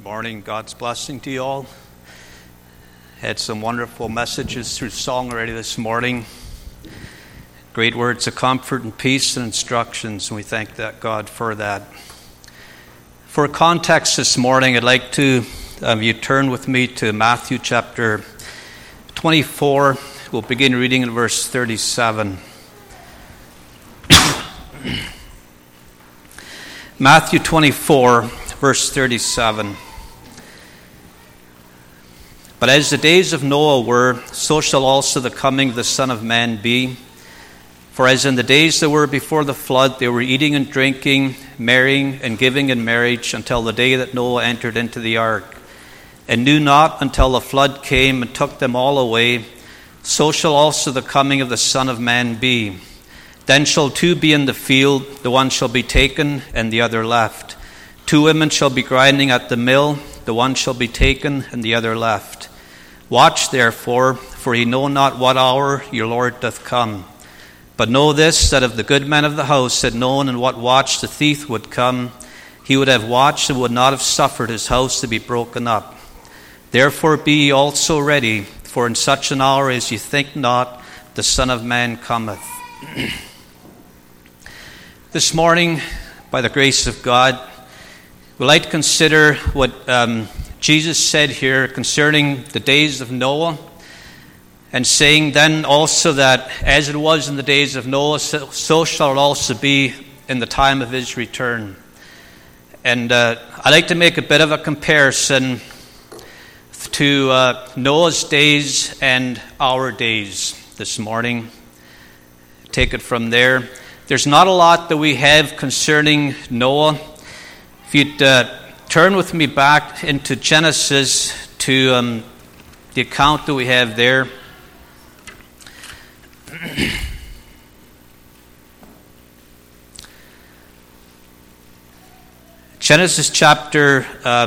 morning. God's blessing to you all. Had some wonderful messages through song already this morning. Great words of comfort and peace and instructions, and we thank that God for that. For context this morning, I'd like to you turn with me to Matthew chapter 24. We'll begin reading in verse 37. Matthew 24, verse 37. But as the days of Noah were, so shall also the coming of the Son of Man be. For as in the days that were before the flood, they were eating and drinking, marrying and giving in marriage, until the day that Noah entered into the ark, and knew not until the flood came and took them all away, so shall also the coming of the Son of Man be. Then shall two be in the field, the one shall be taken, and the other left. Two women shall be grinding at the mill, the one shall be taken, and the other left. Watch therefore, for ye know not what hour your Lord doth come. But know this, that if the good man of the house had known in what watch the thief would come, he would have watched and would not have suffered his house to be broken up. Therefore be ye also ready, for in such an hour as ye think not, the Son of Man cometh. This morning, by the grace of God, we'd like to consider what Jesus said here concerning the days of Noah, and saying then also that as it was in the days of Noah, so shall it also be in the time of his return. And I'd like to make a bit of a comparison to Noah's days and our days this morning. Take it from there. There's not a lot that we have concerning Noah. If you'd turn with me back into Genesis to the account that we have there. Genesis chapter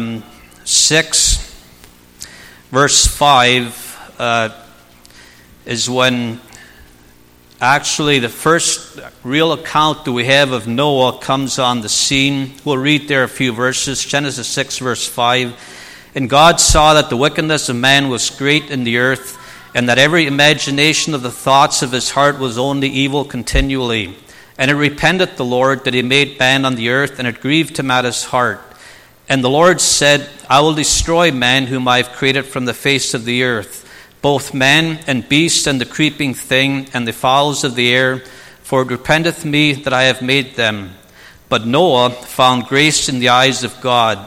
6, verse 5 is when actually the first real account that we have of Noah comes on the scene. We'll read there a few verses. Genesis 6, verse 5. And God saw that the wickedness of man was great in the earth, and that every imagination of the thoughts of his heart was only evil continually. And it repented the Lord that he made man on the earth, and it grieved him at his heart. And the Lord said, I will destroy man whom I have created from the face of the earth, both man and beast and the creeping thing and the fowls of the air, for it repenteth me that I have made them. But Noah found grace in the eyes of God.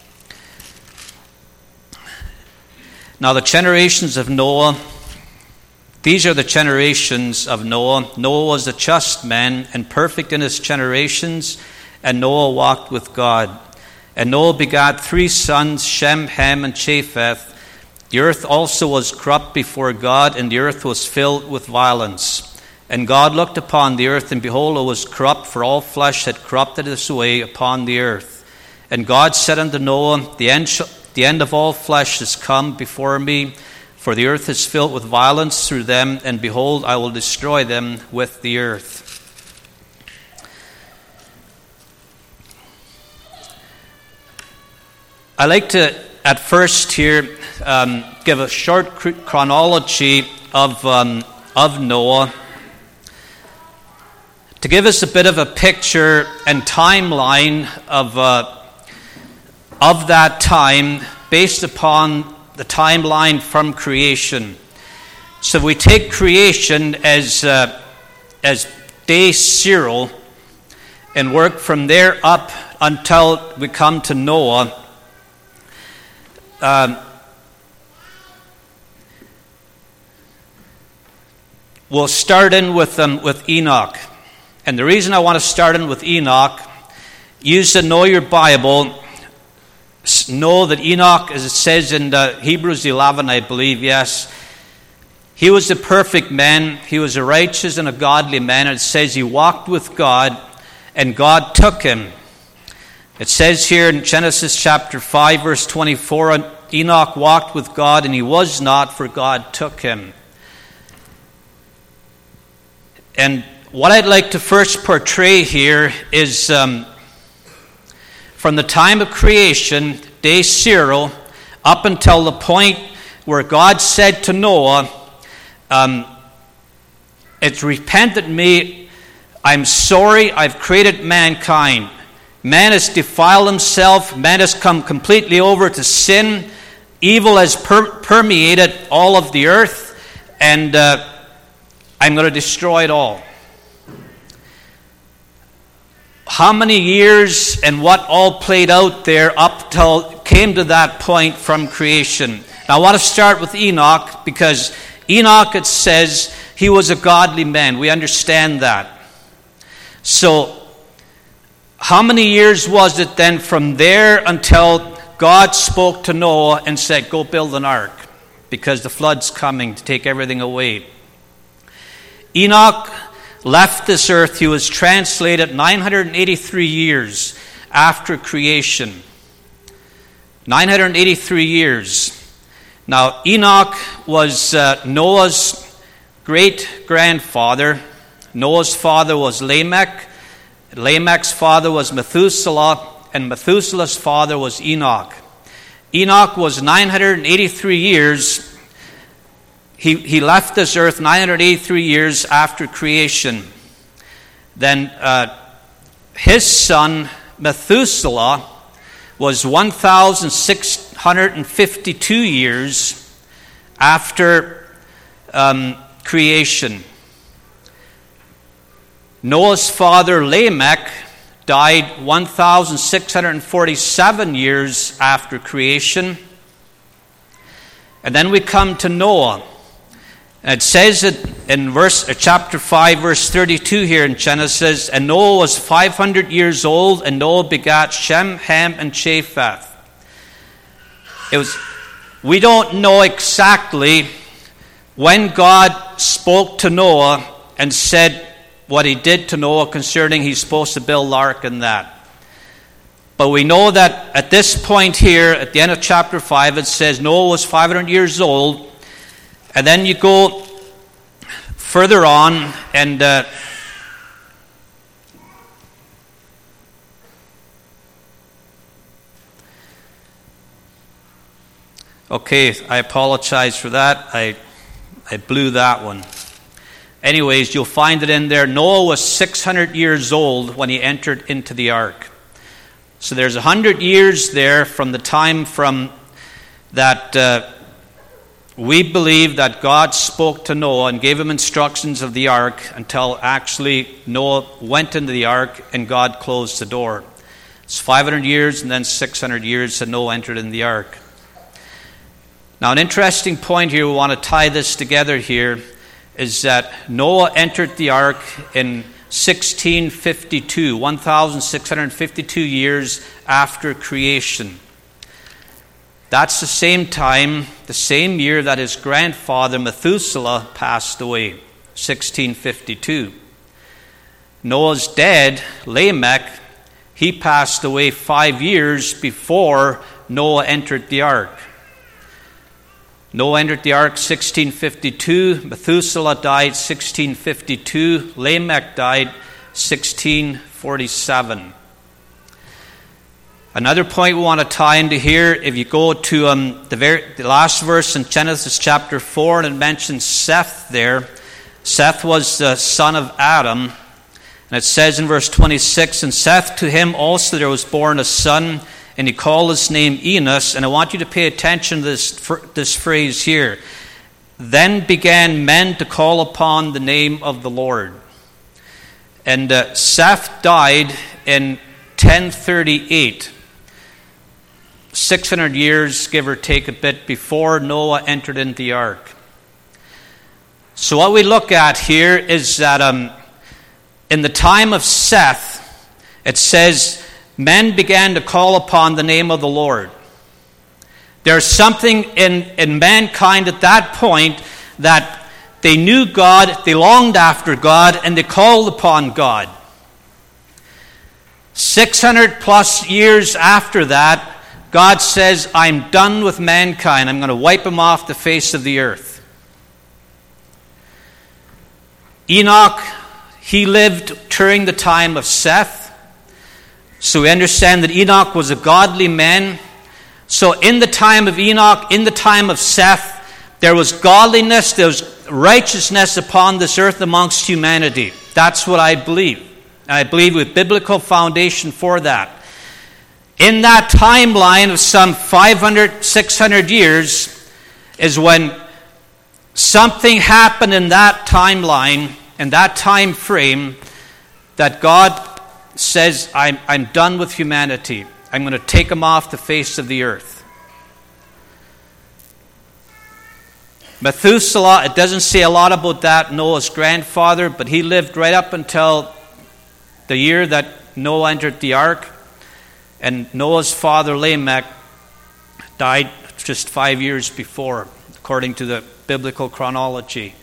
Now the generations of Noah, these are the generations of Noah. Noah was a just man and perfect in his generations, and Noah walked with God. And Noah begat 3 sons, Shem, Ham, and Japheth. The earth also was corrupt before God, and the earth was filled with violence. And God looked upon the earth, and behold, it was corrupt, for all flesh had corrupted its way upon the earth. And God said unto Noah, The end of all flesh is come before me, for the earth is filled with violence through them, and behold, I will destroy them with the earth. I like to, at first here, give a short chronology of Noah, to give us a bit of a picture and timeline of that time based upon the timeline from creation. So we take creation as day 0 and work from there up until we come to Noah. We'll start in with Enoch. And the reason I want to start in with Enoch, use to know your Bible. Know that Enoch, as it says in Hebrews 11, I believe, yes, he was a perfect man. He was a righteous and a godly man. And it says he walked with God, and God took him. It says here in Genesis chapter 5, verse 24, Enoch walked with God, and he was not, for God took him. And what I'd like to first portray here is from the time of creation day 0, up until the point where God said to Noah, it's repented me, I'm sorry, I've created mankind. Man has defiled himself, man has come completely over to sin, evil has permeated all of the earth, and I'm going to destroy it all. How many years and what all played out there up till came to that point from creation? Now I want to start with Enoch, because Enoch, it says, he was a godly man. We understand that. So, how many years was it then from there until God spoke to Noah and said, go build an ark, because the flood's coming to take everything away? Enoch left this earth. He was translated 983 years after creation. 983 years. Now, Enoch was Noah's great-grandfather. Noah's father was Lamech. Lamech's father was Methuselah, and Methuselah's father was Enoch. Enoch was 983 years. He left this earth 983 years after creation. Then his son Methuselah was 1,652 years after creation. Noah's father Lamech died 1,647 years after creation. And then we come to Noah. And it says it in chapter 5, verse 32 here in Genesis, and Noah was 500 years old, and Noah begat Shem, Ham, and Japheth. We don't know exactly when God spoke to Noah and said what he did to Noah concerning he's supposed to build the ark and that. But we know that at this point here, at the end of chapter 5, it says Noah was 500 years old. And then you go further on, and okay, I apologize for that. I blew that one. Anyways, you'll find it in there. Noah was 600 years old when he entered into the ark. So there's 100 years there from the time from that we believe that God spoke to Noah and gave him instructions of the ark until actually Noah went into the ark and God closed the door. It's 500 years and then 600 years that Noah entered in the ark. Now, an interesting point here, we want to tie this together here, is that Noah entered the ark in 1652, 1,652 years after creation. That's the same time, the same year that his grandfather Methuselah passed away, 1652. Noah's dad, Lamech, he passed away 5 years before Noah entered the ark. Noah entered the ark 1652, Methuselah died 1652, Lamech died 1647. Another point we want to tie into here, if you go to the last verse in Genesis chapter 4, and it mentions Seth there. Seth was the son of Adam. And it says in verse 26, and Seth, to him also there was born a son, and he called his name Enos. And I want you to pay attention to this phrase here. Then began men to call upon the name of the Lord. And Seth died in 1038. 600 years, give or take a bit, before Noah entered into the ark. So what we look at here is that in the time of Seth, it says, men began to call upon the name of the Lord. There's something in mankind at that point that they knew God, they longed after God, and they called upon God. 600 plus years after that, God says, I'm done with mankind. I'm going to wipe them off the face of the earth. Enoch, he lived during the time of Seth. So we understand that Enoch was a godly man. So in the time of Enoch, in the time of Seth, there was godliness, there was righteousness upon this earth amongst humanity. That's what I believe. And I believe with biblical foundation for that. In that timeline of some 500, 600 years is when something happened in that timeline, in that time frame, that God says, I'm done with humanity. I'm going to take them off the face of the earth. Methuselah, it doesn't say a lot about that, Noah's grandfather, but he lived right up until the year that Noah entered the ark. And Noah's father, Lamech, died just 5 years before, according to the biblical chronology.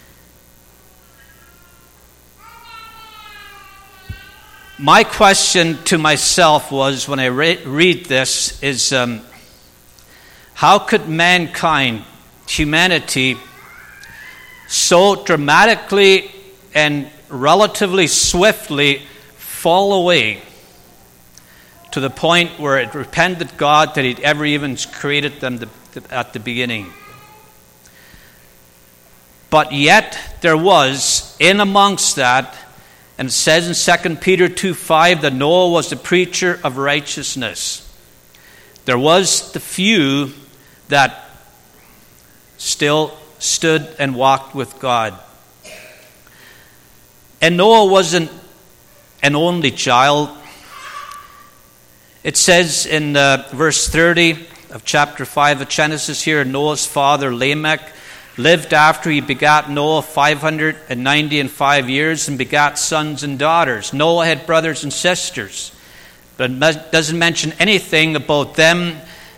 My question to myself was, when I read this, is how could mankind, humanity, so dramatically and relatively swiftly fall away to the point where it repented God that He'd ever even created them at the beginning? But yet there was, in amongst that, and it says in 2 Peter 2:5 that Noah was the preacher of righteousness. There was the few that still stood and walked with God. And Noah wasn't an only child. It says in verse 30 of chapter 5 of Genesis here, Noah's father Lamech lived after he begat Noah 595 years and begat sons and daughters. Noah had brothers and sisters, but it doesn't mention anything about them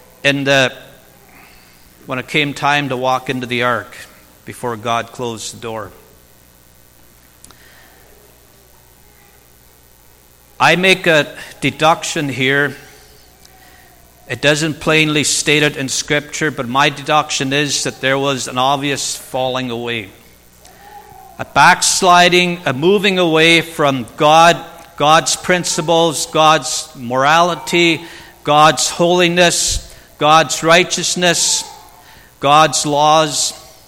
when it came time to walk into the ark before God closed the door. I make a deduction here. It doesn't plainly state it in Scripture, but my deduction is that there was an obvious falling away. A backsliding, a moving away from God, God's principles, God's morality, God's holiness, God's righteousness, God's laws.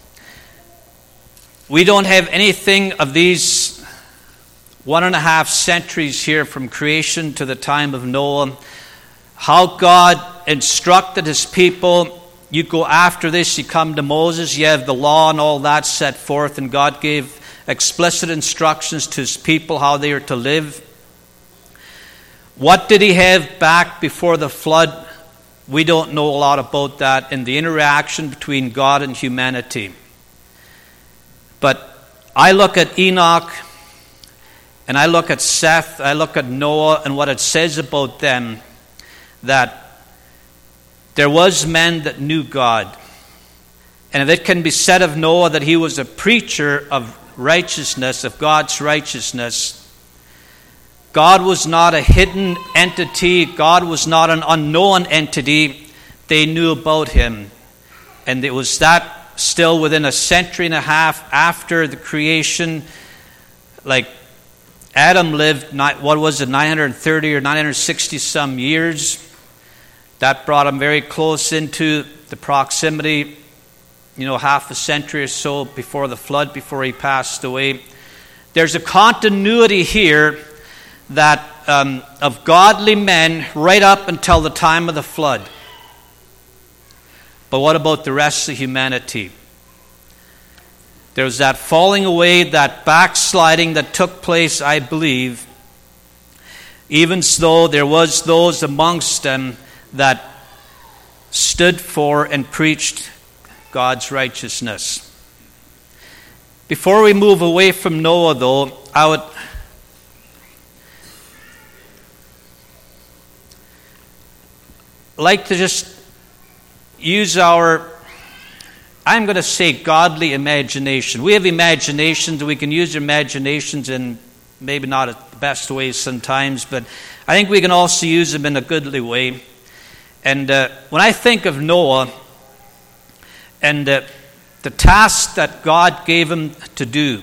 We don't have anything of these 1.5 centuries here from creation to the time of Noah. How God instructed His people. You go after this, you come to Moses, you have the law and all that set forth, and God gave explicit instructions to His people how they are to live. What did He have back before the flood? We don't know a lot about that in the interaction between God and humanity. But I look at Enoch, and I look at Seth, I look at Noah, and what it says about them, that there was men that knew God. And if it can be said of Noah that he was a preacher of righteousness, of God's righteousness, God was not a hidden entity. God was not an unknown entity. They knew about Him. And it was that still within 1.5 centuries after the creation, like Adam lived, 930 or 960 some years. That brought him very close into the proximity, half a century or so before the flood, before he passed away. There's a continuity here that of godly men right up until the time of the flood. But what about the rest of humanity? There was that falling away, that backsliding that took place, I believe, even though there was those amongst them that stood for and preached God's righteousness. Before we move away from Noah, though, I would like to just use our, I'm going to say, godly imagination. We have imaginations. We can use imaginations in maybe not the best ways sometimes, but I think we can also use them in a goodly way. And when I think of Noah and the task that God gave him to do.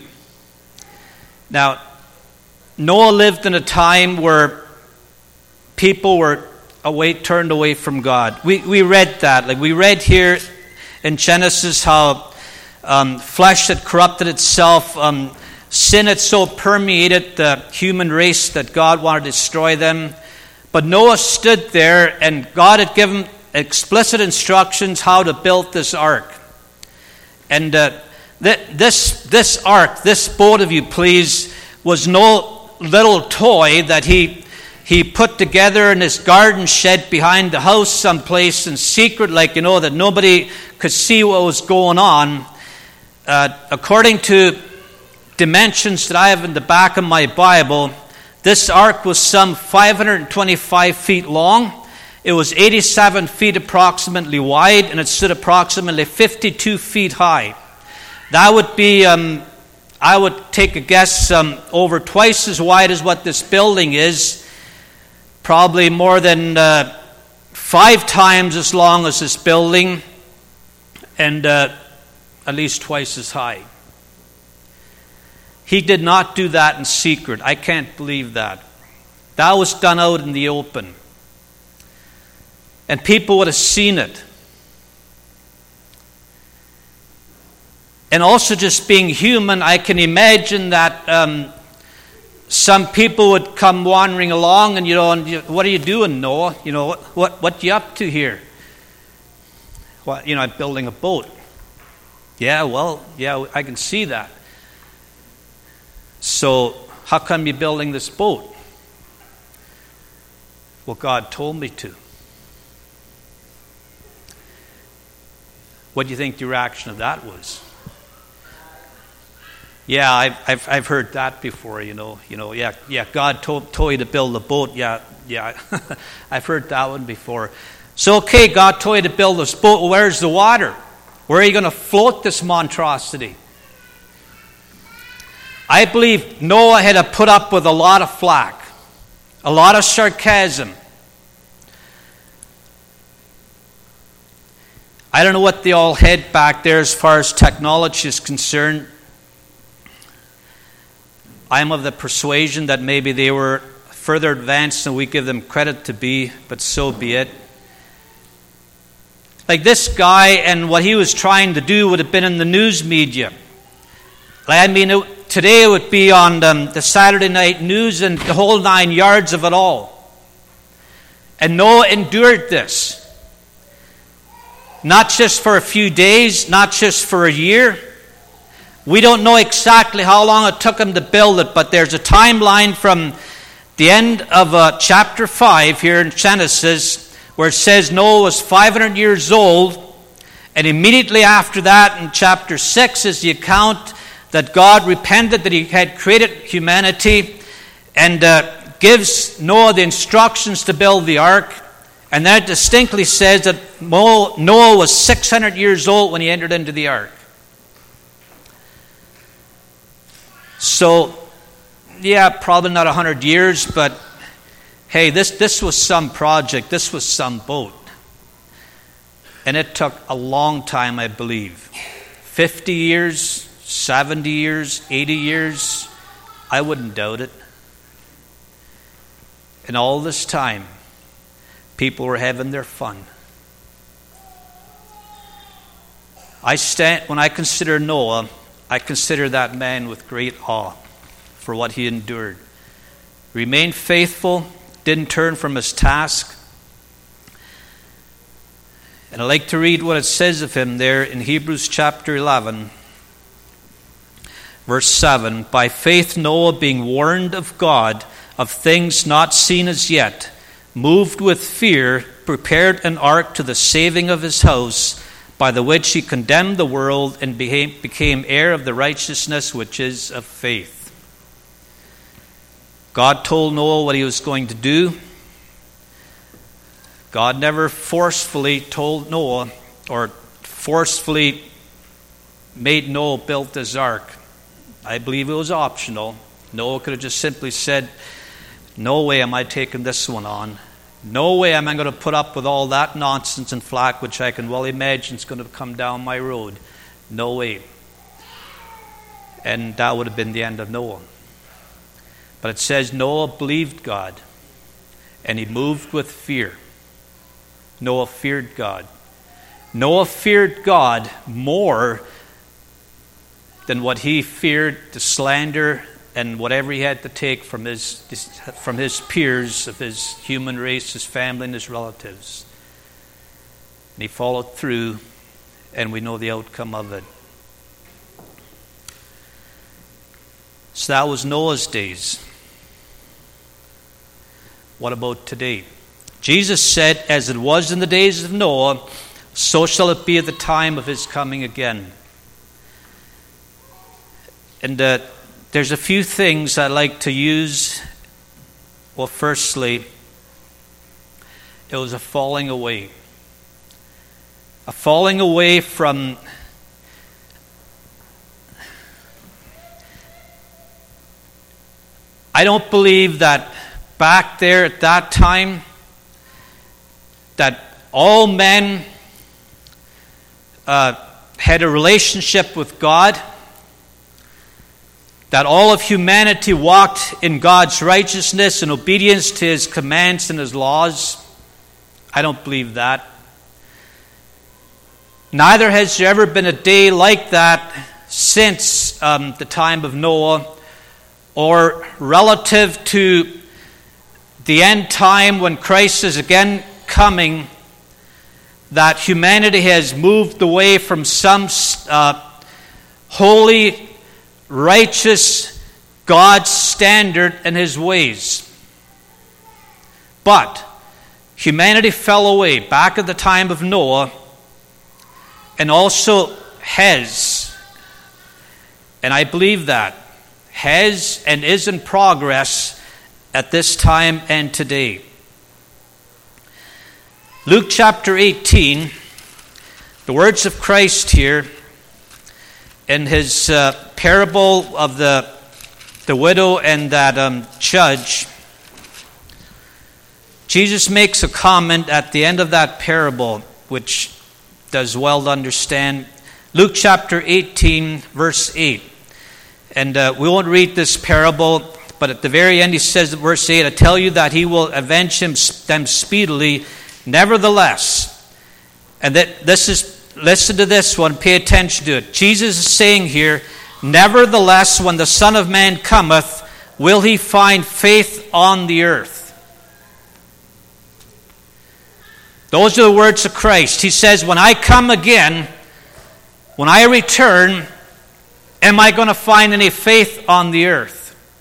Now, Noah lived in a time where people were turned away from God. We read that. Like we read here in Genesis how flesh had corrupted itself. Sin had so permeated the human race that God wanted to destroy them. But Noah stood there, and God had given explicit instructions how to build this ark. And this ark, this boat, if you please, was no little toy that he put together in his garden shed behind the house someplace in secret, like, that nobody could see what was going on. According to dimensions that I have in the back of my Bible, this ark was some 525 feet long. It was 87 feet approximately wide, and it stood approximately 52 feet high. That would be, I would take a guess, over twice as wide as what this building is. Probably more than 5 times as long as this building, and at least twice as high. He did not do that in secret. I can't believe that. That was done out in the open. And people would have seen it. And also, just being human, I can imagine that some people would come wandering along and, what are you doing, Noah? What you up to here? What, I'm building a boat. Yeah, I can see that. So, how come you're building this boat? Well, God told me to. What do you think the reaction of that was? Yeah, I've heard that before. God told you to build a boat. Yeah, I've heard that one before. So, okay, God told you to build this boat. Well, where's the water? Where are you going to float this monstrosity? I believe Noah had to put up with a lot of flack, a lot of sarcasm. I don't know what they all had back there as far as technology is concerned. I'm of the persuasion that maybe they were further advanced than we give them credit to be, but so be it. Like this guy and what he was trying to do would have been in the news media. Today it would be on the Saturday night news and the whole 9 yards of it all. And Noah endured this. Not just for a few days, not just for a year. We don't know exactly how long it took him to build it, but there's a timeline from the end of chapter 5 here in Genesis where it says Noah was 500 years old, and immediately after that in chapter 6 is the account that God repented that he had created humanity and gives Noah the instructions to build the ark. And that distinctly says that Noah was 600 years old when he entered into the ark. So, yeah, probably not 100 years, but hey, this was some project. This was some boat. And it took a long time, I believe. 50 years, 70 years, 80 years. I wouldn't doubt it. And all this time, people were having their fun. When I consider Noah, I consider that man with great awe for what he endured. Remained faithful, didn't turn from his task. And I'd like to read what it says of him there in Hebrews chapter 11, verse 7. By faith Noah, being warned of God of things not seen as yet, moved with fear, prepared an ark to the saving of his house, by the which he condemned the world and became heir of the righteousness which is of faith. God told Noah what he was going to do. God never forcefully told Noah or forcefully made Noah build this ark. I believe it was optional. Noah could have just simply said, no way am I taking this one on. No way am I going to put up with all that nonsense and flack which I can well imagine is going to come down my road. No way. And that would have been the end of Noah. But it says Noah believed God and he moved with fear. Noah feared God. Noah feared God more than what he feared the slander and whatever he had to take from his peers of his human race, his family, and his relatives. And he followed through, and we know the outcome of it. So that was Noah's days. What about today? Jesus said, as it was in the days of Noah, so shall it be at the time of his coming again. And there's a few things I like to use. Well, firstly, it was a falling away. A falling away from I don't believe that back there at that time that all men had a relationship with God, that all of humanity walked in God's righteousness and obedience to his commands and his laws. I don't believe that. Neither has there ever been a day like that since the time of Noah, or relative to the end time when Christ is again coming, that humanity has moved away from some holy, righteous God's standard and his ways. But humanity fell away back at the time of Noah, and also has, and I believe that, has and is in progress at this time and today. Luke chapter 18, the words of Christ here in his parable of the widow and that judge. Jesus makes a comment at the end of that parable, which does well to understand. Luke chapter 18, verse 8. And we won't read this parable, but at the very end he says, verse 8, I tell you that he will avenge them speedily. Nevertheless, and listen to this one, pay attention to it. Jesus is saying here, nevertheless, when the Son of Man cometh, will he find faith on the earth? Those are the words of Christ. He says, when I come again, when I return, am I going to find any faith on the earth?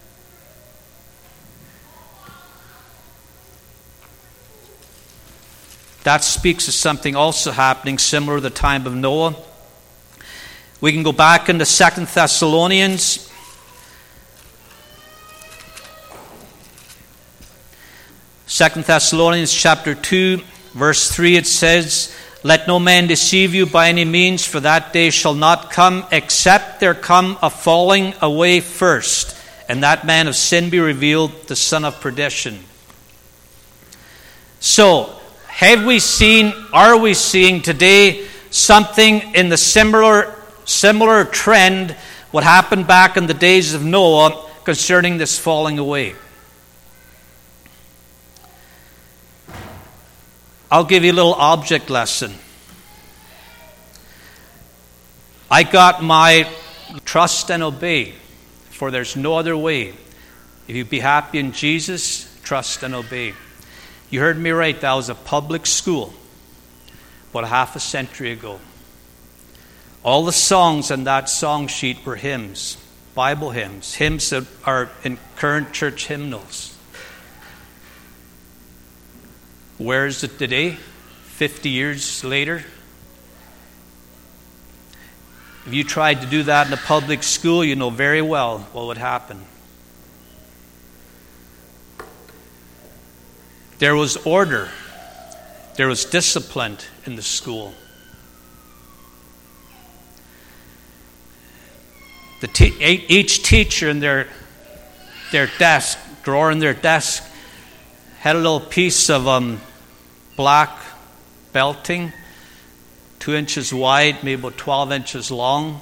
That speaks of something also happening similar to the time of Noah. We can go back into 2 Thessalonians. Second Thessalonians chapter 2, verse 3, it says, let no man deceive you by any means, for that day shall not come, except there come a falling away first, and that man of sin be revealed, the son of perdition. So, are we seeing today something in the similar trend, what happened back in the days of Noah concerning this falling away? I'll give you a little object lesson. I got my trust and obey, for there's no other way. If you be happy in Jesus, trust and obey. You heard me right, that was a public school about half a century ago. All the songs on that song sheet were hymns, Bible hymns that are in current church hymnals. Where is it today, 50 years later? If you tried to do that in a public school, you know very well what would happen. There was order. There was discipline in the school. Each teacher in their desk, drawer in their desk, had a little piece of black belting, 2 inches wide, maybe about 12 inches long.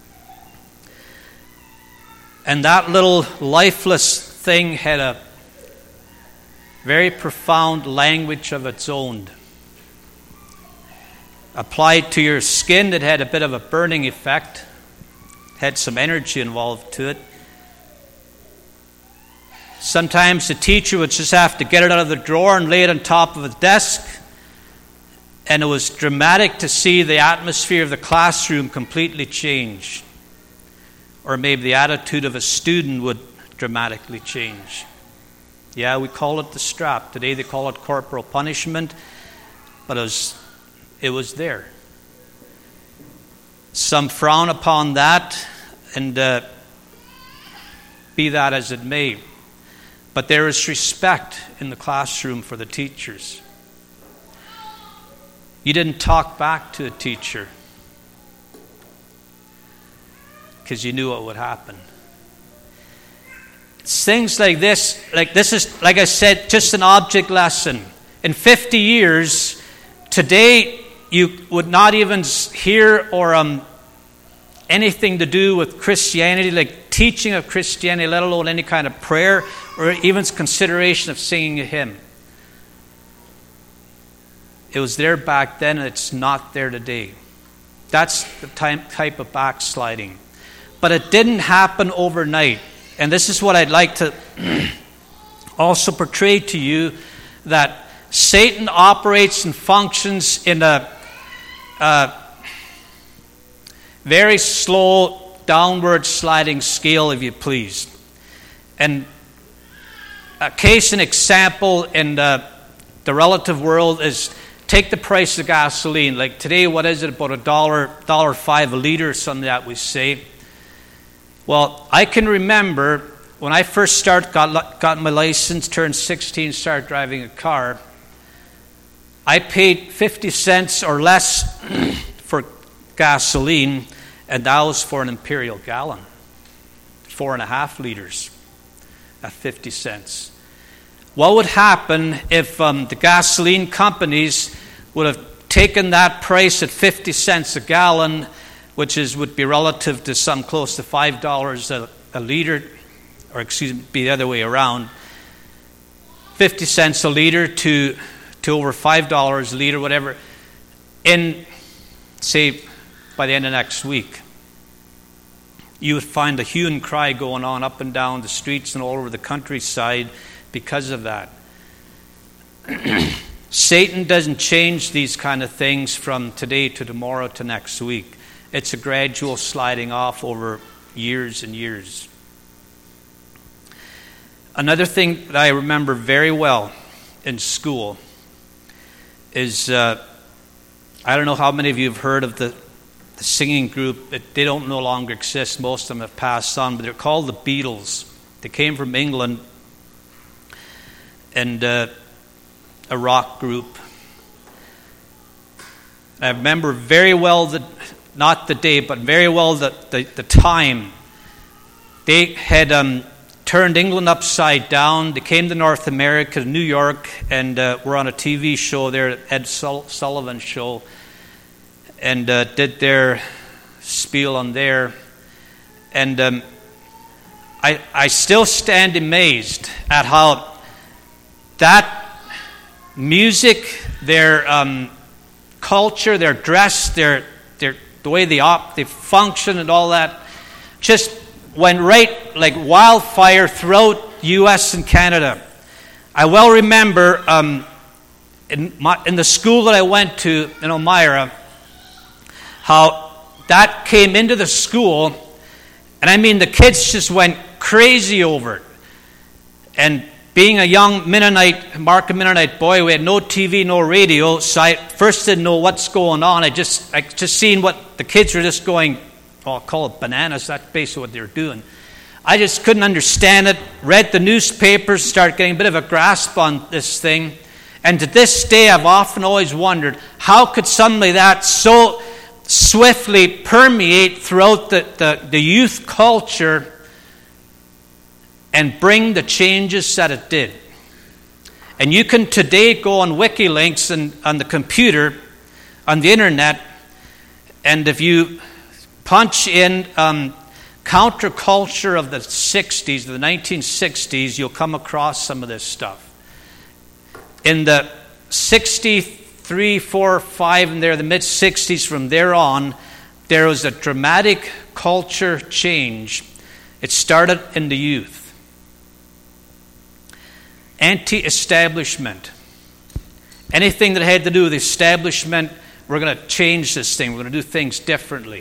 And that little lifeless thing had a very profound language of its own. applied to your skin that had a bit of a burning effect, had some energy involved to it. Sometimes the teacher would just have to get it out of the drawer and lay it on top of a desk, and it was dramatic to see the atmosphere of the classroom completely change. Or maybe the attitude of a student would dramatically change. Yeah, we call it the strap. Today they call it corporal punishment, but it was there. Some frown upon that, and be that as it may. But there is respect in the classroom for the teachers. You didn't talk back to a teacher because you knew what would happen. It's things like this is, like I said, just an object lesson. In 50 years, today you would not even hear or anything to do with Christianity, like teaching of Christianity, let alone any kind of prayer or even consideration of singing a hymn. It was there back then, and it's not there today. That's the type of backsliding. But it didn't happen overnight. And this is what I'd like to also portray to you, that Satan operates and functions in a very slow downward sliding scale, if you please. And a case and example in the relative world is, take the price of gasoline. Like today, what is it, about $1.05 a liter or something that we say. Well, I can remember when I first got my license, turned 16, started driving a car, I paid 50 cents or less for gasoline, and that was for an imperial gallon, 4.5 liters at 50 cents. What would happen if the gasoline companies would have taken that price at 50 cents a gallon, which would be relative to some close to $5 a liter, or be the other way around, 50 cents a liter to over $5 a liter, whatever, in, say, by the end of next week. You would find a hue and cry going on up and down the streets and all over the countryside because of that. Satan doesn't change these kind of things from today to tomorrow to next week. It's a gradual sliding off over years and years. Another thing that I remember very well in school is, I don't know how many of you have heard of the singing group. They don't no longer exist. Most of them have passed on, but they're called the Beatles. They came from England, and a rock group. I remember very well not the day, but very well the time. They had turned England upside down. They came to North America, to New York, and were on a TV show there, Ed Sullivan show, and did their spiel on there. And I still stand amazed at how that music, their culture, their dress, the way they function and all that, just went right like wildfire throughout the U.S. and Canada. I well remember in the school that I went to in Elmira, how that came into the school, and I mean the kids just went crazy over it. And being a young Markham Mennonite boy, we had no TV, no radio, so I first didn't know what's going on. I just seen what the kids were just going, I'll call it bananas. That's basically what they were doing. I just couldn't understand it. Read the newspapers, started getting a bit of a grasp on this thing. And to this day, I've often always wondered, how could something like that so swiftly permeate throughout the youth culture and bring the changes that it did. And you can today go on WikiLeaks and on the computer, on the internet, and if you punch in counterculture of the 60s, the 1960s, you'll come across some of this stuff. In the 63 3, 4, 5, and there, the mid-60s, from there on, there was a dramatic culture change. It started in the youth. Anti-establishment. Anything that had to do with the establishment, we're going to change this thing. We're going to do things differently.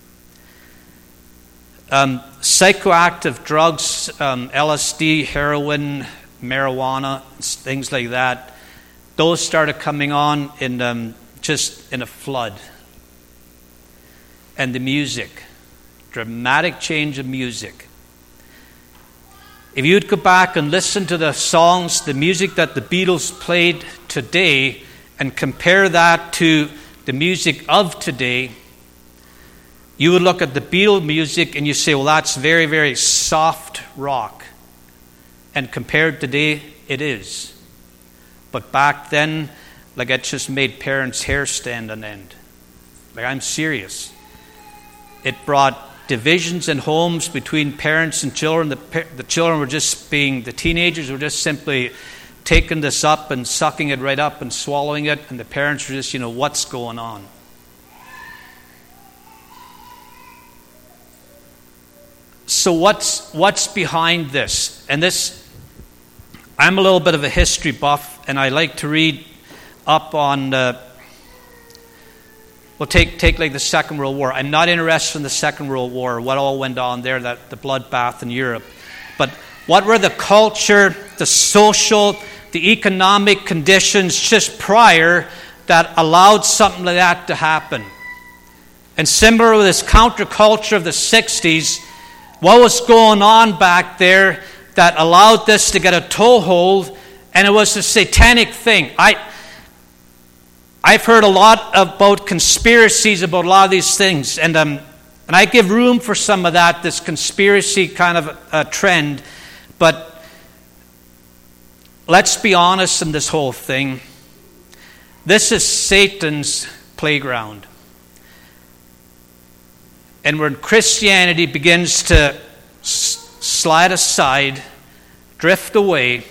Psychoactive drugs, LSD, heroin, marijuana, things like that, those started coming on in just in a flood. And the music, dramatic change of music. If you'd go back and listen to the songs, the music that the Beatles played today, and compare that to the music of today, you would look at the Beatles music and you say, well, that's very, very soft rock. And compared today, it is. But back then, like, it just made parents' hair stand on end. Like, I'm serious. It brought divisions in homes between parents and children. The children were just the teenagers were just simply taking this up and sucking it right up and swallowing it. And the parents were just, what's going on? So what's behind this? And this, I'm a little bit of a history buff, and I like to read up on, take like the Second World War. I'm not interested in the Second World War, what all went on there, that the bloodbath in Europe. But what were the culture, the social, the economic conditions just prior that allowed something like that to happen? And similar with this counterculture of the 60s, what was going on back there that allowed this to get a toehold? And it was a satanic thing. I've heard a lot about conspiracies about a lot of these things, and I give room for some of that, this conspiracy kind of trend. But let's be honest in this whole thing. This is Satan's playground. And when Christianity begins to slide aside, drift away,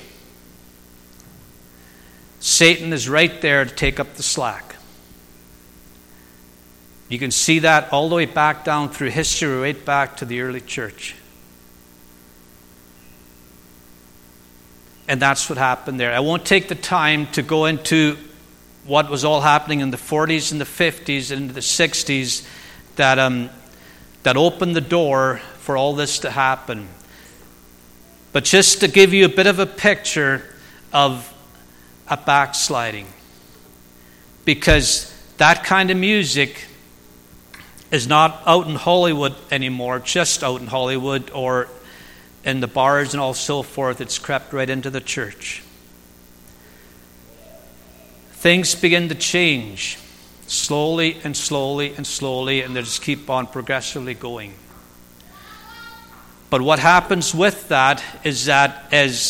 Satan is right there to take up the slack. You can see that all the way back down through history, right back to the early church. And that's what happened there. I won't take the time to go into what was all happening in the 40s and the 50s and into the 60s that opened the door for all this to happen. But just to give you a bit of a picture of a backsliding. Because that kind of music is not out in Hollywood anymore, just out in Hollywood or in the bars and all so forth. It's crept right into the church. Things begin to change. Slowly and slowly and slowly, and they just keep on progressively going. But what happens with that is that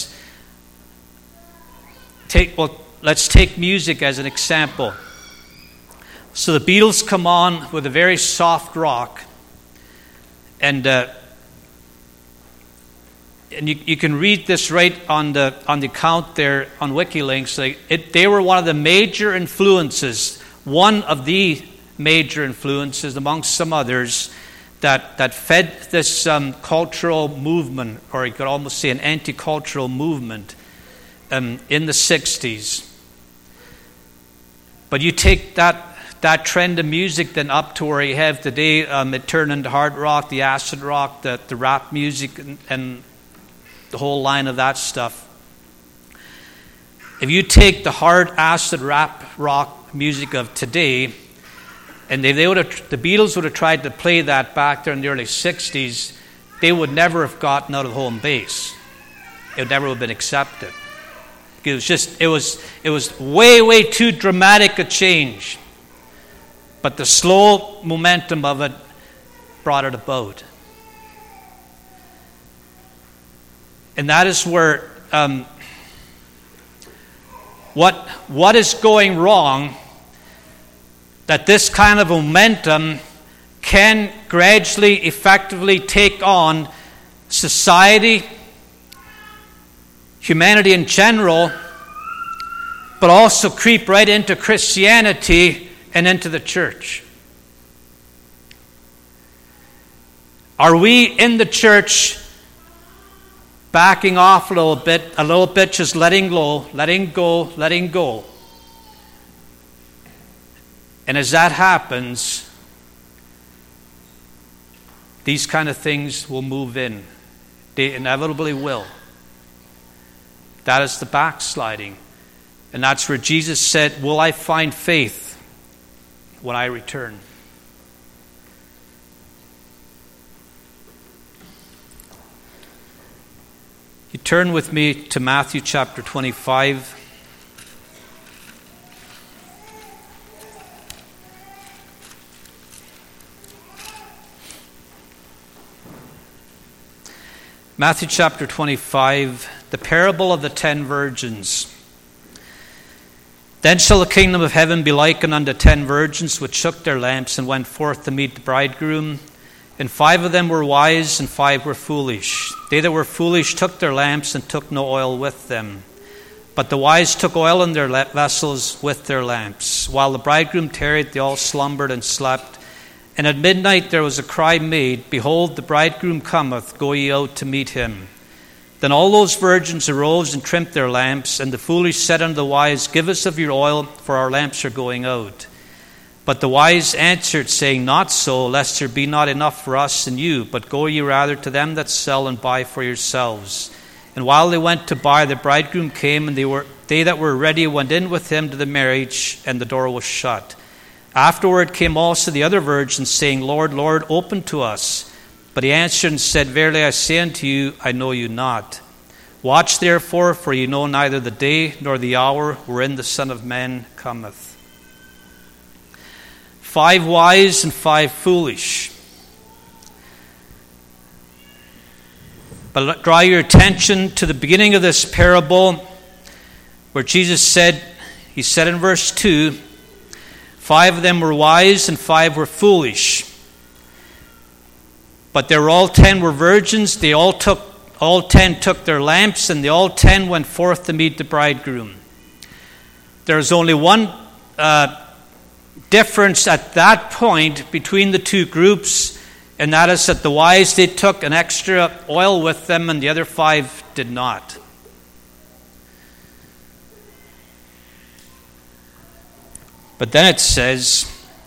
let's take music as an example. So the Beatles come on with a very soft rock, and you can read this right on the account there on WikiLinks. They were one of the major influences. One of the major influences, amongst some others, that fed this cultural movement, or you could almost say an anti-cultural movement in the 60s. But you take that trend of music then up to where you have today, it turned into hard rock, the acid rock, the rap music, and the whole line of that stuff. If you take the hard acid rap rock music of today, and the Beatles would have tried to play that back there in the early 60s, they would never have gotten out of home base. It would never have been accepted. It was way too dramatic a change. But the slow momentum of it brought it about. And that is where what is going wrong, that this kind of momentum can gradually, effectively take on society, humanity in general, but also creep right into Christianity and into the church? Are we in the church backing off a little bit, just letting go? And as that happens, these kind of things will move in. They inevitably will. That is the backsliding. And that's where Jesus said, will I find faith when I return? You turn with me to Matthew chapter 25. Matthew chapter 25, the parable of the 10 virgins. Then shall the kingdom of heaven be likened unto 10 virgins, which took their lamps and went forth to meet the bridegroom. And 5 of them were wise, and 5 were foolish. They that were foolish took their lamps and took no oil with them. But the wise took oil in their vessels with their lamps. While the bridegroom tarried, they all slumbered and slept. And at midnight there was a cry made, Behold, the bridegroom cometh, go ye out to meet him. Then all those virgins arose and trimmed their lamps, and the foolish said unto the wise, Give us of your oil, for our lamps are going out. But the wise answered, saying, Not so, lest there be not enough for us and you, but go ye rather to them that sell and buy for yourselves. And while they went to buy, the bridegroom came, and they that were ready went in with him to the marriage, and the door was shut. Afterward came also the other virgins, saying, Lord, Lord, open to us. But he answered and said, Verily I say unto you, I know you not. Watch therefore, for ye know neither the day nor the hour wherein the Son of Man cometh. 5 wise and 5 foolish. But draw your attention to the beginning of this parable, where Jesus said, he said in verse 2, 5 of them were wise and 5 were foolish. But they were all 10 were virgins. They all 10 took their lamps, and they all 10 went forth to meet the bridegroom. There's only one difference at that point between the two groups, and that is that the wise, they took an extra oil with them, and the other 5 did not. But then it says,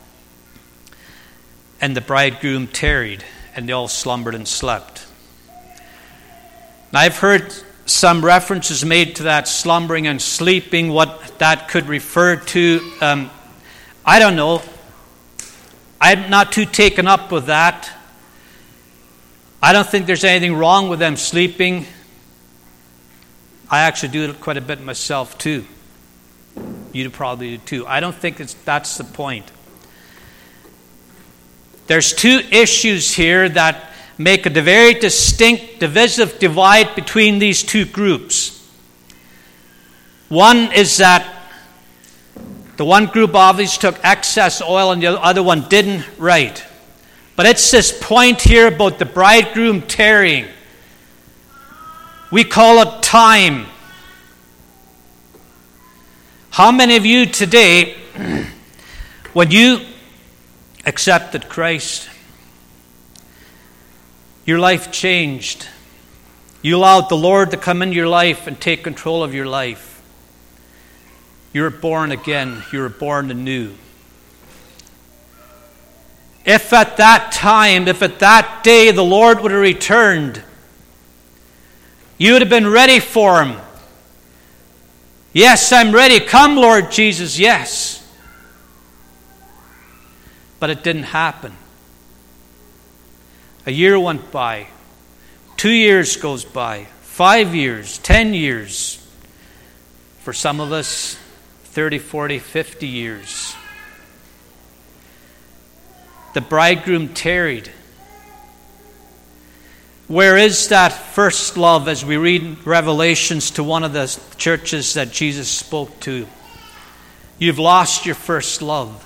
and the bridegroom tarried, and they all slumbered and slept. Now, I've heard some references made to that slumbering and sleeping, what that could refer to. I don't know. I'm not too taken up with that. I don't think there's anything wrong with them sleeping. I actually do it quite a bit myself too. You probably do too. I don't think that's the point. There's 2 issues here that make a very distinct divisive divide between these 2 groups. One is that the one group obviously took excess oil and the other one didn't, right. But it's this point here about the bridegroom tarrying. We call it time. How many of you today, when you accepted Christ, your life changed? You allowed the Lord to come into your life and take control of your life. You were born again. You were born anew. If at that time, if at that day the Lord would have returned, you would have been ready for Him. Yes, I'm ready. Come, Lord Jesus, yes. But it didn't happen. A year went by. 2 years goes by. 5 years, 10 years. For some of us, 30, 40, 50 years. The bridegroom tarried. Where is that first love as we read Revelations to one of the churches that Jesus spoke to? You've lost your first love.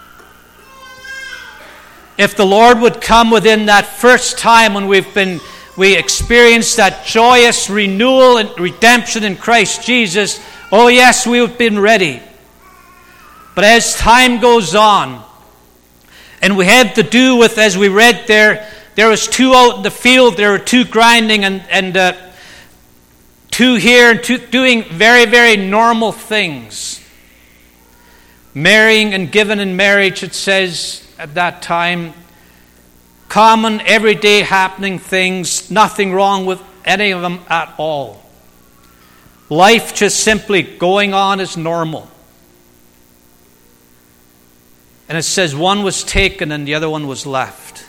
If the Lord would come within that first time when we've been we experience that joyous renewal and redemption in Christ Jesus, oh yes, we've been ready. But as time goes on, and we have to do with, as we read there was two out in the field, there were two grinding, and two here, and two doing very, very normal things. Marrying and given in marriage, it says at that time, common, everyday happening things, nothing wrong with any of them at all. Life just simply going on as normal. And it says one was taken and the other one was left.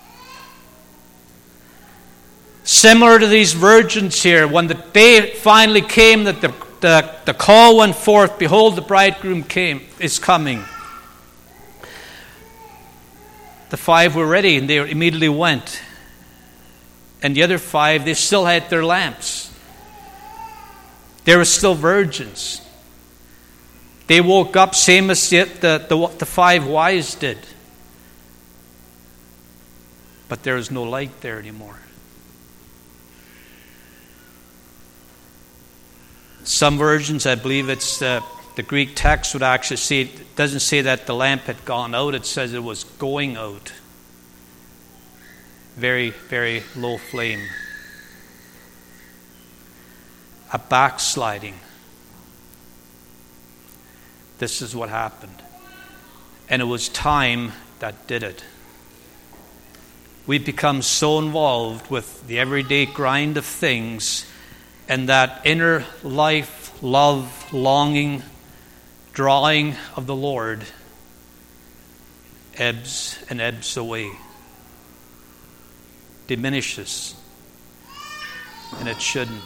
Similar to these virgins here, when the day finally came that the call went forth, behold, the bridegroom is coming. The 5 were ready and they immediately went. And the other 5, they still had their lamps. They were still virgins. They woke up same as the 5 wise did. But there is no light there anymore. Some versions, I believe it's the Greek text would actually say, it doesn't say that the lamp had gone out, it says it was going out. Very, very low flame. A backsliding. This is what happened. And it was time that did it. We become so involved with the everyday grind of things, and that inner life, love, longing, drawing of the Lord ebbs and ebbs away. Diminishes. And it shouldn't.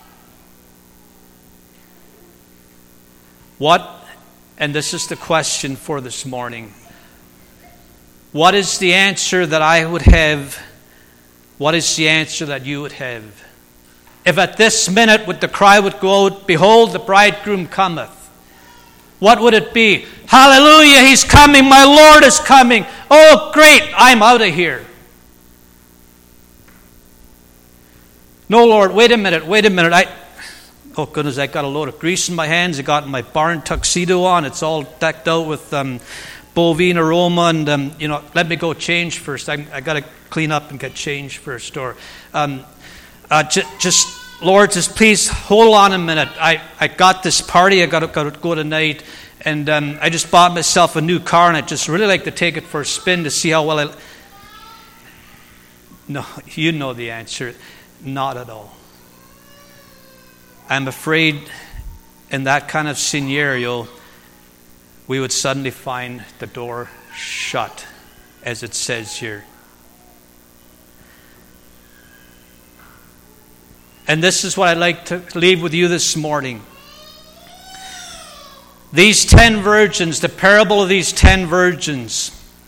What, and this is the question for this morning, what is the answer that I would have? What is the answer that you would have? If at this minute the cry would go out, behold, the bridegroom cometh. What would it be? Hallelujah, he's coming, my Lord is coming. Oh, great, I'm out of here. No, Lord, wait a minute. Oh goodness, I got a load of grease in my hands. I got my barn tuxedo on. It's all decked out with bovine aroma, and let me go change first. I got to clean up and get changed first. Or Lord, just please hold on a minute. I got this party. I got to go tonight, and I just bought myself a new car, and I just really like to take it for a spin to see how well I. No, you know the answer. Not at all. I'm afraid in that kind of scenario, we would suddenly find the door shut, as it says here. And this is what I'd like to leave with you this morning. These 10 virgins, the parable of these 10 virgins,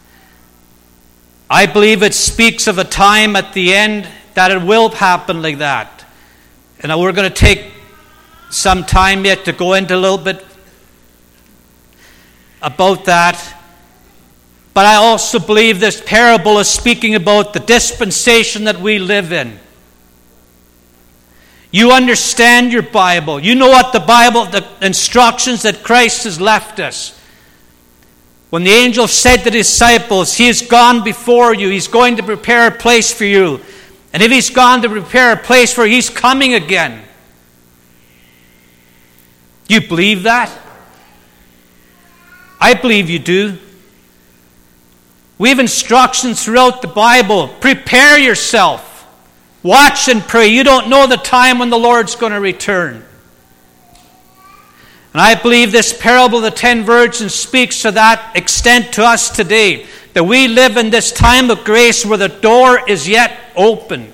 I believe it speaks of a time at the end that it will happen like that. And we're going to take some time yet to go into a little bit about that. But I also believe this parable is speaking about the dispensation that we live in. You understand your Bible. You know what the instructions that Christ has left us. When the angel said to the disciples, he has gone before you. He's going to prepare a place for you. And if he's gone to prepare a place for you, he's coming again. Do you believe that? I believe you do. We have instructions throughout the Bible. Prepare yourself. Watch and pray. You don't know the time when the Lord's going to return. And I believe this parable of the 10 virgins speaks to that extent to us today. That we live in this time of grace where the door is yet open.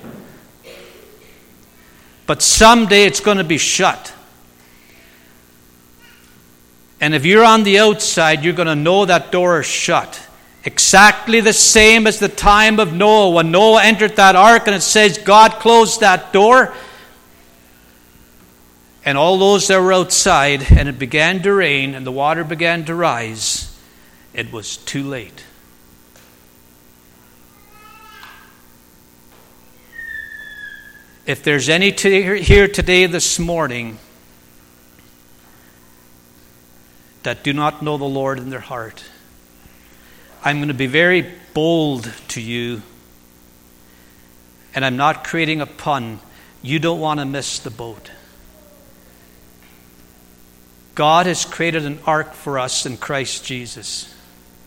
But someday it's going to be shut. And if you're on the outside, you're going to know that door is shut. Exactly the same as the time of Noah. When Noah entered that ark, and it says God closed that door. And all those that were outside, and it began to rain, and the water began to rise, it was too late. If there's any here today this morning that do not know the Lord in their heart, I'm going to be very bold to you, and I'm not creating a pun. You don't want to miss the boat. God has created an ark for us in Christ Jesus.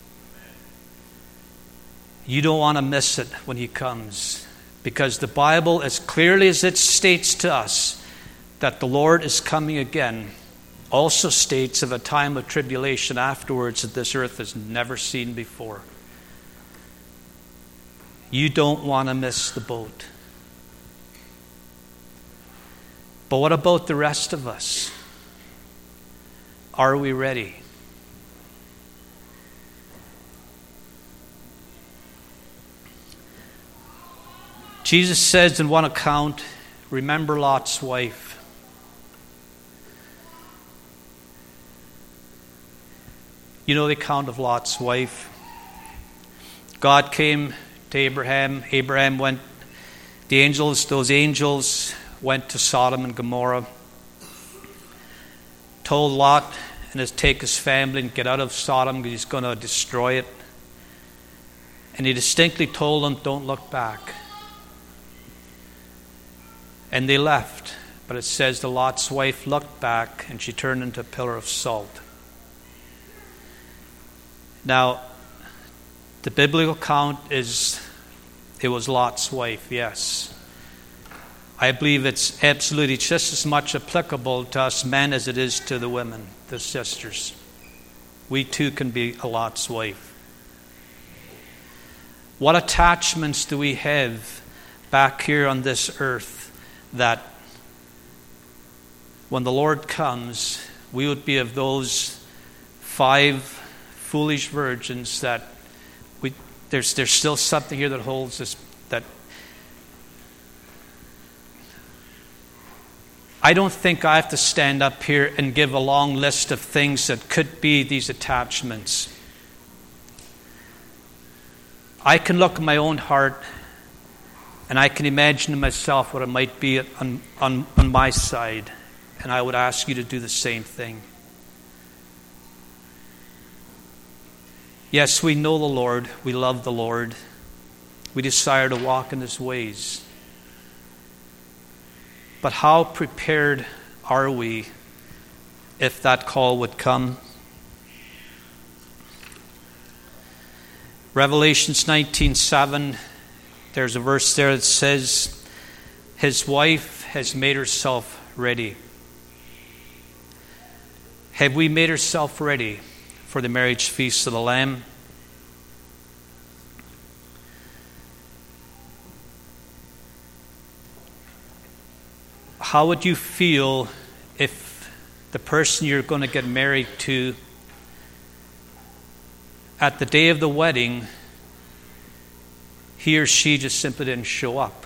You don't want to miss it when He comes, because the Bible, as clearly as it states to us that the Lord is coming again, also states of a time of tribulation afterwards that this earth has never seen before. You don't want to miss the boat. But what about the rest of us? Are we ready? Jesus says in one account, remember Lot's wife. You know the account of Lot's wife. God came to Abraham. Abraham went, those angels went to Sodom and Gomorrah, told Lot and take his family and get out of Sodom because he's going to destroy it. And he distinctly told them, don't look back. And they left. But it says the Lot's wife looked back and she turned into a pillar of salt. Now, the biblical account is it was Lot's wife, yes. I believe it's absolutely just as much applicable to us men as it is to the women, the sisters. We too can be a Lot's wife. What attachments do we have back here on this earth that when the Lord comes, we would be of those 5 foolish virgins that there's still something here that holds us, that I don't think I have to stand up here and give a long list of things that could be these attachments. I can look at my own heart and I can imagine to myself what it might be on my side, and I would ask you to do the same thing. Yes, we know the Lord, we love the Lord, we desire to walk in His ways. But how prepared are we if that call would come? Revelations 19:7, there's a verse there that says, His wife has made herself ready. Have we made ourselves ready for the marriage feast of the Lamb? How would you feel if the person you're going to get married to, at the day of the wedding, he or she just simply didn't show up?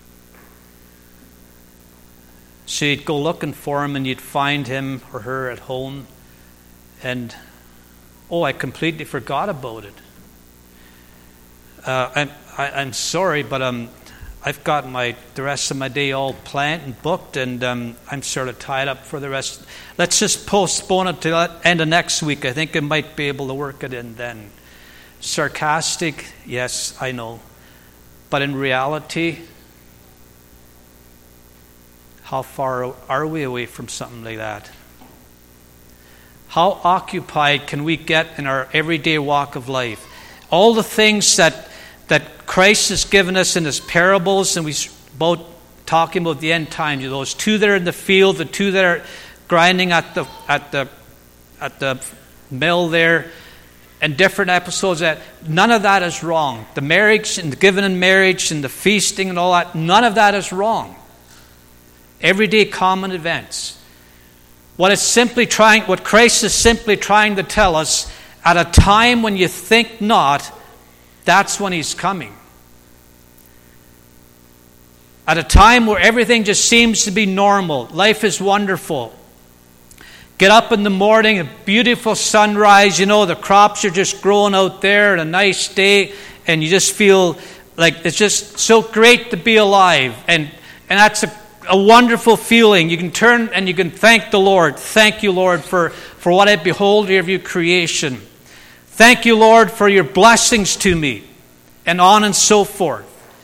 So you'd go looking for him and you'd find him or her at home, and I completely forgot about it. I'm sorry, but I've got the rest of my day all planned and booked, and I'm sort of tied up for the rest. Let's just postpone it to the end of next week. I think I might be able to work it in then. Sarcastic, yes, I know. But in reality, how far are we away from something like that? How occupied can we get in our everyday walk of life? All the things that Christ has given us in His parables, and we both talking about the end times. Those 2 that are in the field, the 2 that are grinding at the mill there, and different episodes. That none of that is wrong. The marriage and the giving in marriage and the feasting and all that, none of that is wrong. Everyday common events. What Christ is simply trying to tell us, at a time when you think not, that's when He's coming. At a time where everything just seems to be normal. Life is wonderful. Get up in the morning, a beautiful sunrise, the crops are just growing out there, and a nice day, and you just feel like it's just so great to be alive. And And that's a wonderful feeling. You can turn and you can thank the Lord. Thank you, Lord, for what I behold here of your creation. Thank you, Lord, for your blessings to me. And on and so forth.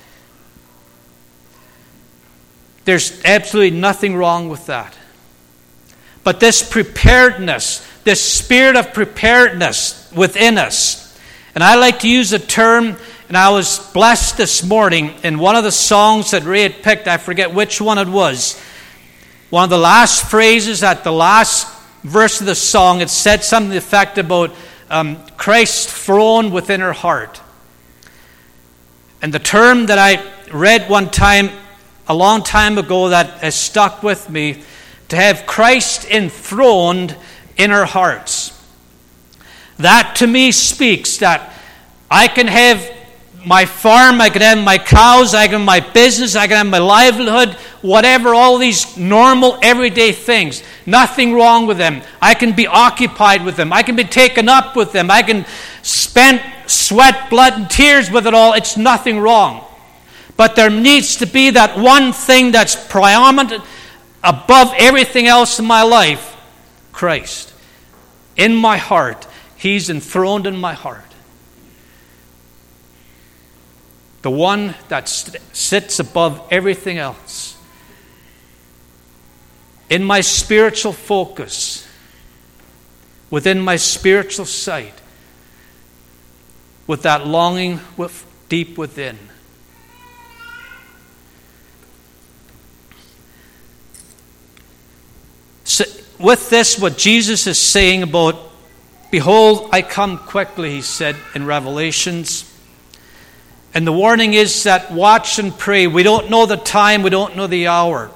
There's absolutely nothing wrong with that. But this preparedness, this spirit of preparedness within us. And I like to use a term, and I was blessed this morning in one of the songs that Ray had picked. I forget which one it was. One of the last phrases at the last verse of the song, it said something to the effect about Christ's throne within her heart. And the term that I read one time, a long time ago, that has stuck with me, to have Christ enthroned in our hearts. That to me speaks that I can have my farm, I can have my cows, I can have my business, I can have my livelihood, whatever, all these normal everyday things. Nothing wrong with them. I can be occupied with them. I can be taken up with them. I can spend sweat, blood, and tears with it all. It's nothing wrong. But there needs to be that one thing that's preeminent above everything else in my life. Christ. In my heart. He's enthroned in my heart. The one that sits above everything else. In my spiritual focus. Within my spiritual sight. With that longing deep within. So with this, what Jesus is saying about, behold, I come quickly, he said in Revelations. And the warning is that watch and pray. We don't know the time, we don't know the hour.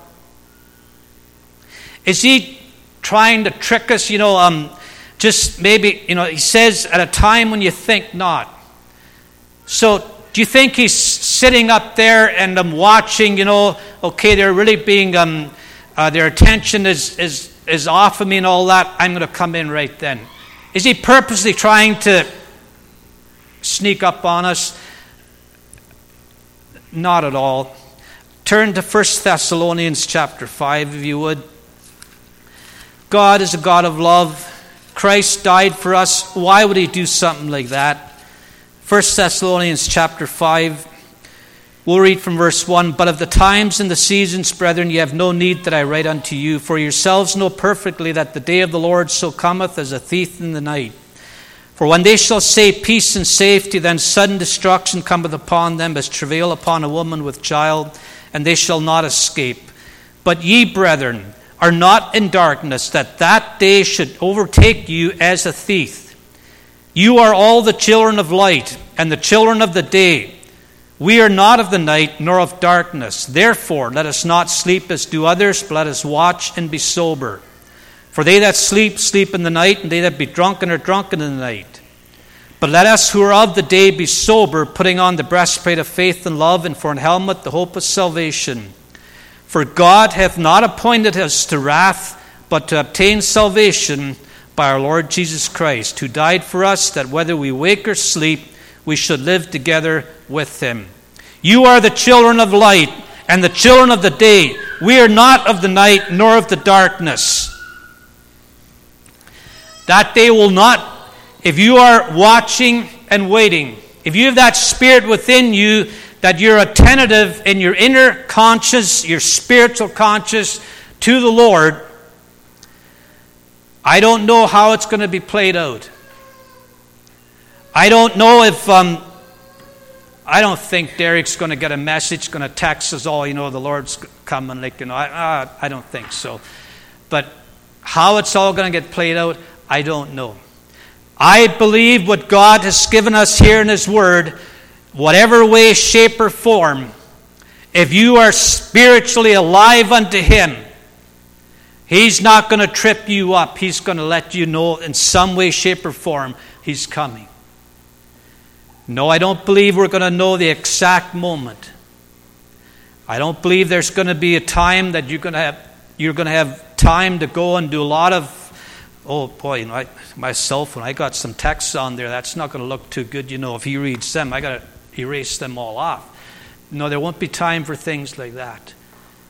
Is he trying to trick us? Just maybe, he says at a time when you think not. So do you think he's sitting up there and watching, okay, they're really being, their attention is off of me and all that, I'm going to come in right then. Is he purposely trying to sneak up on us? Not at all. Turn to 1 Thessalonians chapter 5, if you would. God is a God of love. Christ died for us. Why would he do something like that? 1 Thessalonians chapter 5. We'll read from verse 1. But of the times and the seasons, brethren, ye have no need that I write unto you. For yourselves know perfectly that the day of the Lord so cometh as a thief in the night. For when they shall say peace and safety, then sudden destruction cometh upon them as travail upon a woman with child, and they shall not escape. But ye, brethren, are not in darkness, that day should overtake you as a thief. You are all the children of light, and the children of the day. We are not of the night, nor of darkness. Therefore, let us not sleep as do others, but let us watch and be sober. For they that sleep, sleep in the night, and they that be drunken are drunken in the night. But let us who are of the day be sober, putting on the breastplate of faith and love, and for an helmet the hope of salvation. For God hath not appointed us to wrath, but to obtain salvation by our Lord Jesus Christ, who died for us, that whether we wake or sleep, we should live together with him. You are the children of light, and the children of the day. We are not of the night, nor of the darkness. That day will not, if you are watching and waiting, if you have that spirit within you, that you're attentive in your inner conscience, your spiritual conscience to the Lord, I don't know how it's going to be played out. I don't know if, I don't think Derek's going to get a message, going to text us all, the Lord's coming, I don't think so. But how it's all going to get played out, I don't know. I believe what God has given us here in his word, whatever way, shape, or form, if you are spiritually alive unto him, he's not going to trip you up. He's going to let you know in some way, shape, or form he's coming. No, I don't believe we're going to know the exact moment. I don't believe there's going to be a time that you're going to have time to go and do a lot of, myself, when I got some texts on there, that's not going to look too good. If he reads them, I got to erase them all off. No, there won't be time for things like that.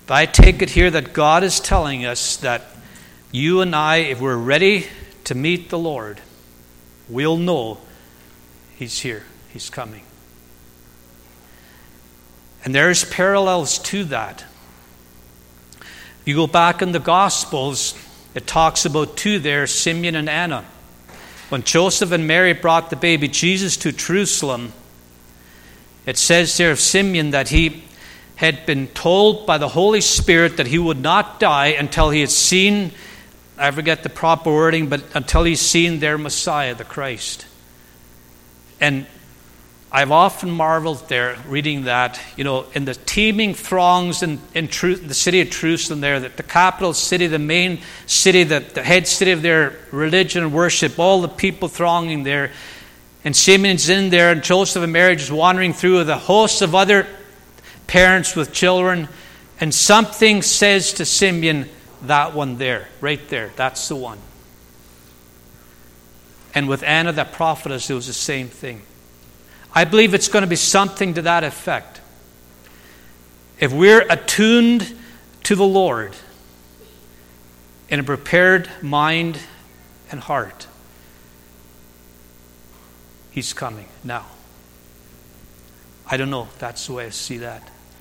But I take it here that God is telling us that you and I, if we're ready to meet the Lord, we'll know He's here. He's coming. And there's parallels to that. If you go back in the Gospels, it talks about two there, Simeon and Anna. When Joseph and Mary brought the baby Jesus to Jerusalem, it says there of Simeon that he had been told by the Holy Spirit that he would not die until he had seen, I forget the proper wording, but until he's seen their Messiah, the Christ. And I've often marveled there reading that, in the teeming throngs in the city of Jerusalem there, the capital city, the main city, the head city of their religion and worship, all the people thronging there. And Simeon's in there, and Joseph and Mary just wandering through with a host of other parents with children. And something says to Simeon, that one there, right there, that's the one. And with Anna, that prophetess, it was the same thing. I believe it's going to be something to that effect. If we're attuned to the Lord in a prepared mind and heart, He's coming now. I don't know. That's the way I see that.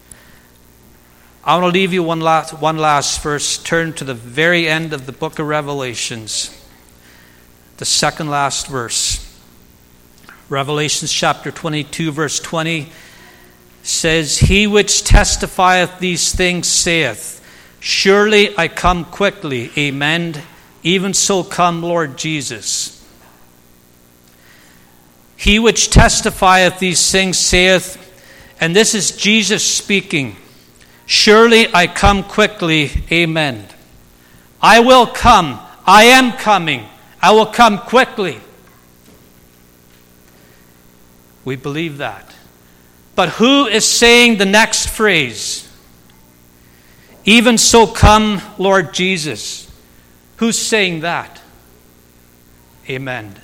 I want to leave you one last verse. Turn to the very end of the book of Revelations. The second last verse. Revelation chapter 22, verse 20 says, He which testifieth these things saith, Surely I come quickly. Amen. Even so come, Lord Jesus. He which testifieth these things saith, and this is Jesus speaking, Surely I come quickly. Amen. I will come. I am coming. I will come quickly. We believe that. But who is saying the next phrase? Even so come, Lord Jesus. Who's saying that? Amen.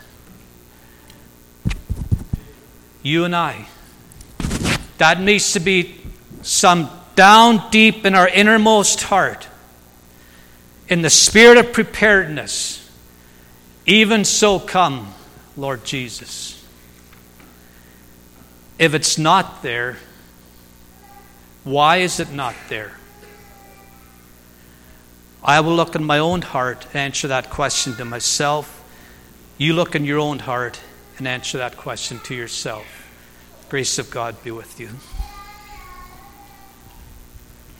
You and I. That needs to be some down deep in our innermost heart. In the spirit of preparedness. Even so come, Lord Jesus. If it's not there, why is it not there? I will look in my own heart and answer that question to myself. You look in your own heart and answer that question to yourself. Grace of God be with you.